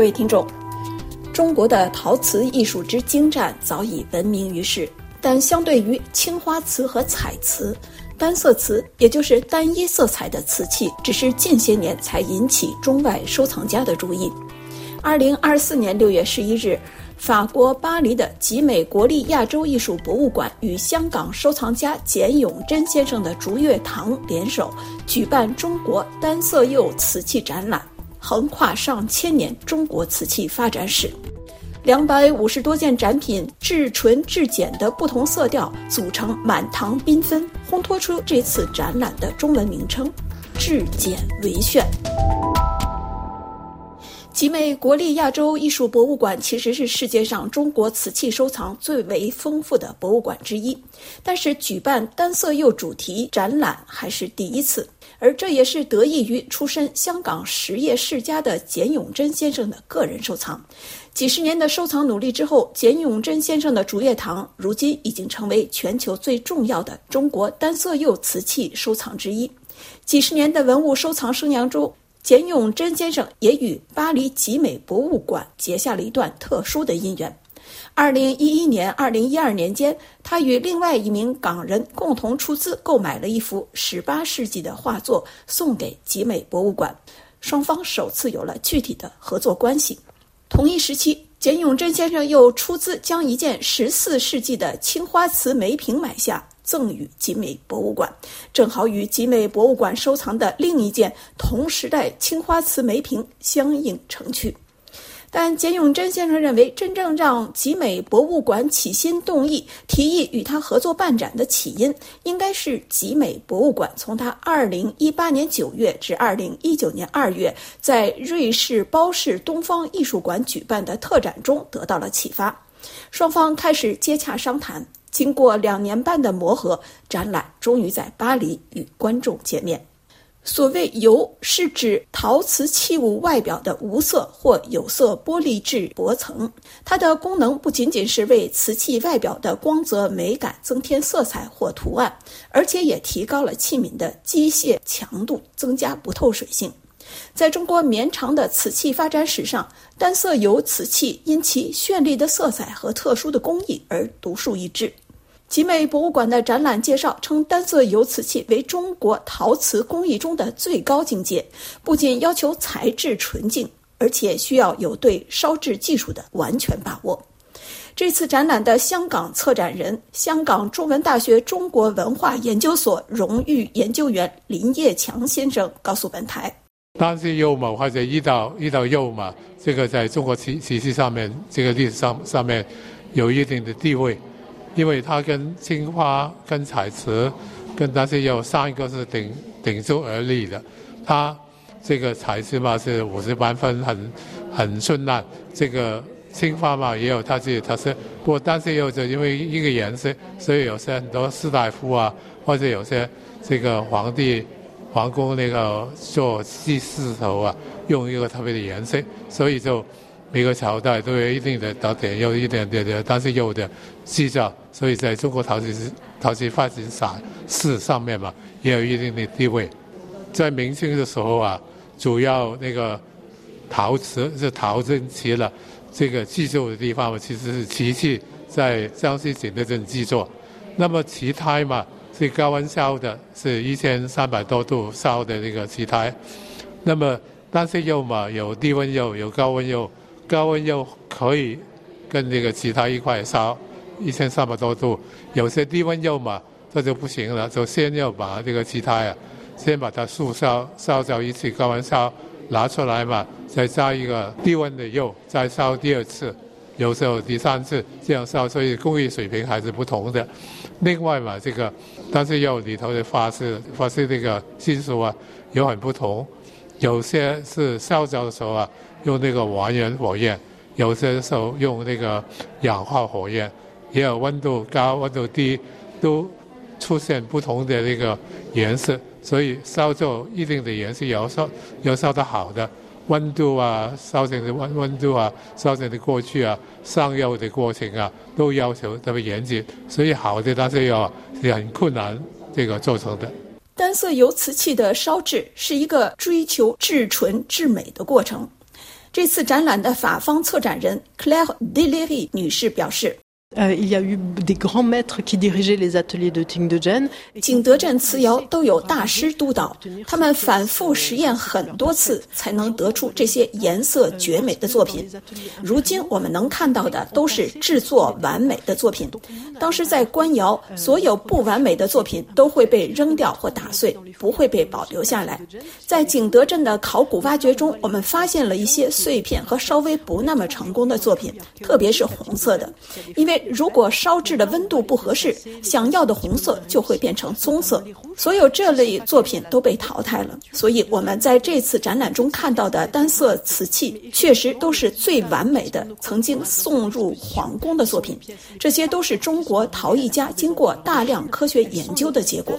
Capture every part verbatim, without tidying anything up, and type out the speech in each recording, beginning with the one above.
各位听众，中国的陶瓷艺术之精湛早已闻名于世，但相对于青花瓷和彩瓷，单色瓷也就是单一色彩的瓷器只是近些年才引起中外收藏家的注意。二零二四年六月十一日，法国巴黎的集美国立亚洲艺术博物馆与香港收藏家简永珍先生的竹月堂联手举办中国单色釉瓷器展览，横跨上千年中国瓷器发展史。两百五十多件展品至纯至简的不同色调组成满堂缤纷，烘托出这次展览的中文名称至简为炫。集美国立亚洲艺术博物馆其实是世界上中国瓷器收藏最为丰富的博物馆之一，但是举办单色釉主题展览还是第一次，而这也是得益于出身香港实业世家的简永珍先生的个人收藏。几十年的收藏努力之后，简永珍先生的竹月堂如今已经成为全球最重要的中国单色釉瓷器收藏之一。几十年的文物收藏生涯中，简永珍先生也与巴黎集美博物馆结下了一段特殊的姻缘。二零一一年、二零一二年间，他与另外一名港人共同出资购买了一幅十八世纪的画作，送给集美博物馆，双方首次有了具体的合作关系。同一时期，简永珍先生又出资将一件十四世纪的青花瓷梅瓶买下，赠予集美博物馆，正好与集美博物馆收藏的另一件同时代青花瓷梅瓶相映成趣。但简永珍先生认为，真正让集美博物馆起心动意提议与他合作办展的起因，应该是集美博物馆从他二零一八年九月至二零一九年二月在瑞士包氏东方艺术馆举办的特展中得到了启发，双方开始接洽商谈。经过两年半的磨合，展览终于在巴黎与观众见面。所谓油，是指陶瓷器物外表的无色或有色玻璃质薄层，它的功能不仅仅是为瓷器外表的光泽美感增添色彩或图案，而且也提高了器皿的机械强度，增加不透水性。在中国绵长的瓷器发展史上，单色油瓷器因其绚丽的色彩和特殊的工艺而独树一帜。集美博物馆的展览介绍称，单色油瓷器为中国陶瓷工艺中的最高境界，不仅要求材质纯净，而且需要有对烧制技术的完全把握。这次展览的香港策展人、香港中文大学中国文化研究所荣誉研究员林业强先生告诉本台， 单色釉嘛，或者一道一道釉嘛，这个在中国瓷瓷器上面，这个历史上上面有一定的地位，因为它跟青花、跟彩瓷、跟单色釉三个是顶顶住而立的。它这个彩瓷嘛是五十八分，很很顺烂。这个青花嘛也有它自己的特色，不过单色釉就因为一个颜色，所以有些很多士大夫啊，或者有些这个皇帝。皇宫那个做祭祀头啊，用一个特别的颜色，所以就每个朝代都有一定的特点，有一点点的单色釉的制造，所以在中国陶瓷陶瓷发展史上面嘛，也有一定的地位。在明清的时候啊，主要那个陶瓷是陶真瓷了，这个制作的地方嘛，其实是瓷器在江西景德镇制作，那么瓷胎嘛。是高温烧的，是一千三百多度烧的那个瓷胎。那么单色釉嘛，有低温釉，有高温釉。高温釉可以跟那个瓷胎一块烧，一千三百多度。有些低温釉嘛，这就不行了，就先要把这个瓷胎啊，先把它速烧，烧到一次高温烧，拿出来嘛，再加一个低温的釉，再烧第二次。有时候第三次这样烧，所以工艺水平还是不同的。另外嘛，这个单色釉里头的发饰发饰这个技术啊，有很不同。有些是烧焦的时候啊，用那个还原火焰；有些时候用那个氧化火焰，也有温度高、温度低，都出现不同的那个颜色。所以烧就一定的颜色有烧有烧得好的。温度啊，烧成的温温度啊，烧成的过去啊，上釉的过程啊，都要求特别严谨，所以好的单色釉啊是很困难这个做成的。 单色油瓷器的烧制是一个追求至纯至美的过程。 这次展览的法方策展人 Claire Deléry 女士表示， Euh, il y a eu des grands maîtres qui dirigeaient les ateliers de Ting de Zhen. 景德镇瓷窑都有大师督导，他们反复实验很多次，才能得出这些颜色绝美的作品。如今我们能看到的都是制作完美的作品。当时在官窑，所有不完美的作品都会被扔掉或打碎，不会被保留下来。在景德镇的考古挖掘中，我们发现了一些碎片和稍微不那么成功的作品，特别是红色的，因为如果烧制的温度不合适，想要的红色就会变成棕色。所有这类作品都被淘汰了，所以我们在这次展览中看到的单色瓷器确实都是最完美的曾经送入皇宫的作品，这些都是中国陶艺家经过大量科学研究的结果。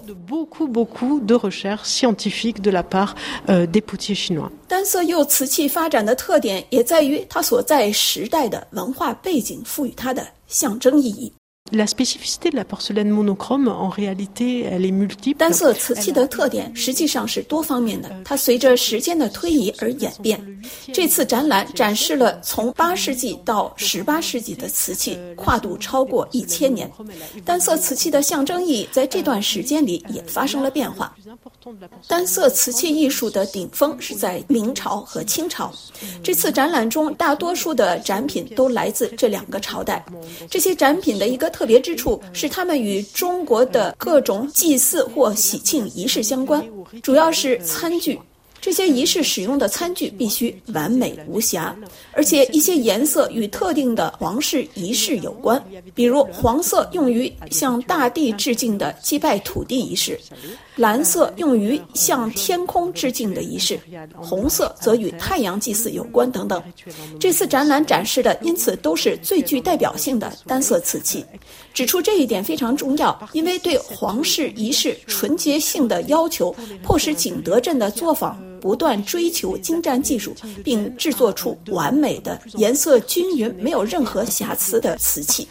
单色釉瓷器发展的特点也在于它所在时代的文化背景赋予它的象征意义。 La spécificité de la porcelaine monochrome, en réalité, elle est multiple. 单色瓷器的特点实际上是多方面的，它随着时间的推移而演变。这次展览展示了从八世纪到十八世纪的瓷器，跨度超过一千年。单色瓷器的象征意义在这段时间里也发生了变化。单色瓷器艺术的顶峰是在明朝和清朝。这次展览中，大多数的展品都来自这两个朝代。这些展品的一个特别之处是，它们与中国的各种祭祀或喜庆仪式相关，主要是餐具。这些仪式使用的餐具必须完美无瑕，而且一些颜色与特定的皇室仪式有关，比如黄色用于向大地致敬的祭拜土地仪式，蓝色用于向天空致敬的仪式，红色则与太阳祭祀有关等等。这次展览展示的因此都是最具代表性的单色瓷器。指出这一点非常重要，因为对皇室仪式纯洁性的要求，迫使景德镇的作坊不断追求精湛技术，并制作出完美的、颜色均匀、没有任何瑕疵的瓷器。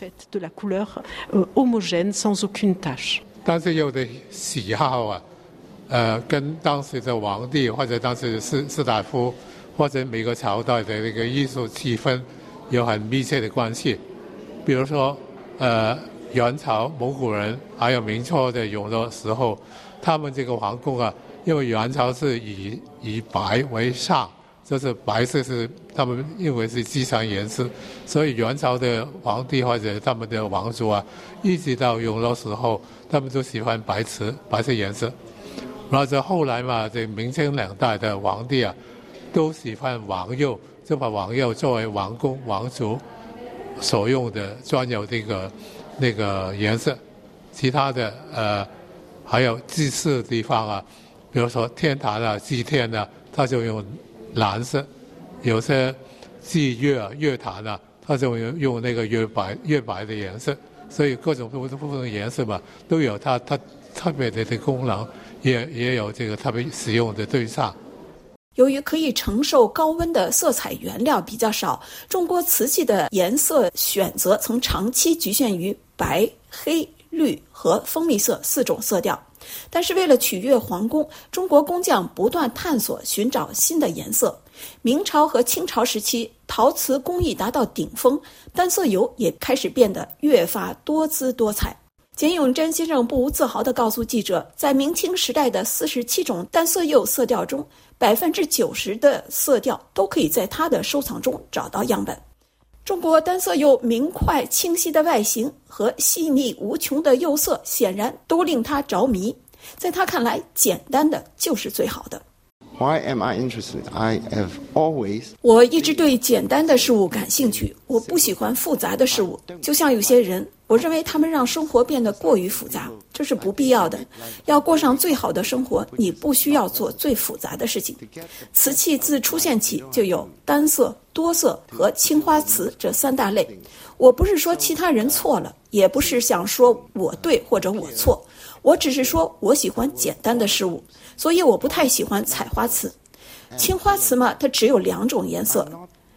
但是有的喜好啊，呃，跟当时的皇帝或者当时的士士大夫或者每个朝代的那个艺术气氛有很密切的关系。比如说，呃，元朝蒙古人还有明朝的永乐时候，他们这个皇宫啊，因为元朝是以以白为上，就是白色是他们认为是吉祥颜色，所以元朝的皇帝或者他们的王族啊，一直到永乐时候，他们都喜欢白瓷白色颜色。然后这后来嘛，这明清两代的皇帝啊，都喜欢王釉，就把王釉作为王公王族所用的专有这个那个颜色。其他的呃还有祭祀的地方啊，比如说天坛啊、祭天啊，他就用蓝色；有些祭月啊、月坛啊，他就用用那个月白月白的颜色。所以各种不同不同的颜色嘛，都有它它特别的功能，也也有这个特别使用的对象。 由于可以承受高温的色彩原料比较少，中国瓷器的颜色选择曾长期局限于白、黑、绿和蜂蜜色四种色调。但是为了取悦皇宫，中国工匠不断探索寻找新的颜色。明朝和清朝时期，陶瓷工艺达到顶峰，单色釉也开始变得越发多姿多彩。简永贞先生不无自豪地告诉记者，在明清时代的四十七种单色釉色调中，百分之九十的色调都可以在他的收藏中找到样本。中国单色釉明快清晰的外形和细腻无穷的釉色，显然都令他着迷。在他看来，简单的就是最好的。 Why am I interested? I have always... 我一直对简单的事物感兴趣，我不喜欢复杂的事物。就像有些人，我认为他们让生活变得过于复杂，这是不必要的。要过上最好的生活，你不需要做最复杂的事情。瓷器自出现起就有单色、多色和青花瓷这三大类。我不是说其他人错了，也不是想说我对或者我错，我只是说我喜欢简单的事物，所以我不太喜欢彩花瓷。青花瓷嘛，它只有两种颜色，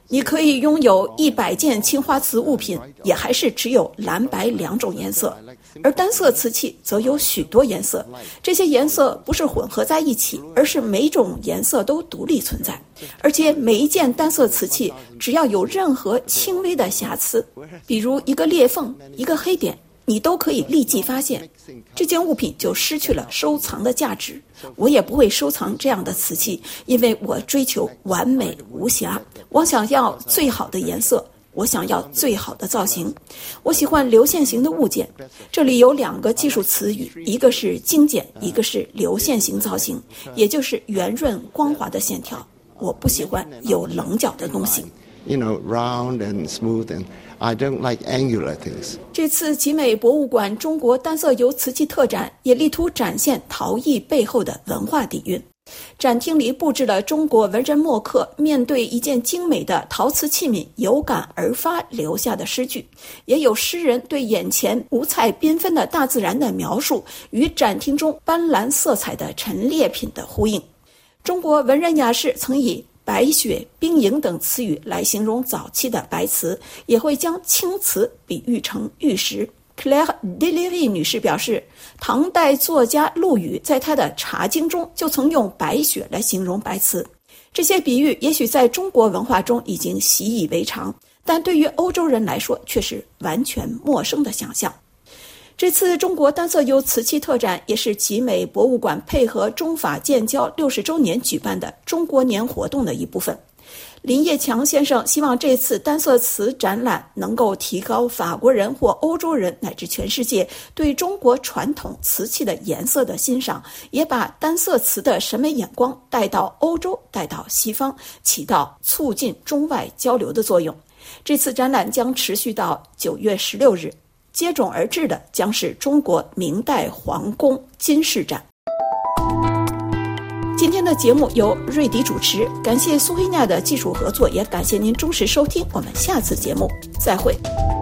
你可以拥有一百件青花瓷物品，也还是只有蓝白两种颜色，而单色瓷器则有许多颜色。这些颜色不是混合在一起，而是每种颜色都独立存在，而且每一件单色瓷器只要有任何轻微的瑕疵，比如一个裂缝、一个黑点，你都可以立即发现，这件物品就失去了收藏的价值。我也不会收藏这样的瓷器，因为我追求完美无瑕，我想要最好的颜色，我想要最好的造型，我喜欢流线型的物件。这里有两个技术词语，一个是精简，一个是流线型造型，也就是圆润光滑的线条。我不喜欢有棱角的东西。 You know, round and smooth, and I don't like angular things. 这次集美博物馆中国单色油瓷器特展也力图展现陶艺背后的文化底蕴。展厅里布置了中国文人墨客面对一件精美的陶瓷器皿有感而发留下的诗句，也有诗人对眼前五彩缤纷的大自然的描述与展厅中斑斓色彩的陈列品的呼应。中国文人雅士曾以白雪、冰莹等词语来形容早期的白瓷，也会将青瓷比喻成玉石。Claire Delery 女士表示，唐代作家陆羽在他的《茶经》中就曾用白雪来形容白瓷。这些比喻也许在中国文化中已经习以为常，但对于欧洲人来说却是完全陌生的想象。这次中国单色油瓷器特展也是集美博物馆配合中法建交六十周年举办的中国年活动的一部分。林业强先生希望这次单色瓷展览能够提高法国人或欧洲人乃至全世界对中国传统瓷器的颜色的欣赏，也把单色瓷的审美眼光带到欧洲，带到西方，起到促进中外交流的作用。这次展览将持续到九月十六日。接踵而至的将是中国明代皇宫金饰展。今天的节目由瑞迪主持，感谢苏黑娜的技术合作，也感谢您忠实收听，我们下次节目再会。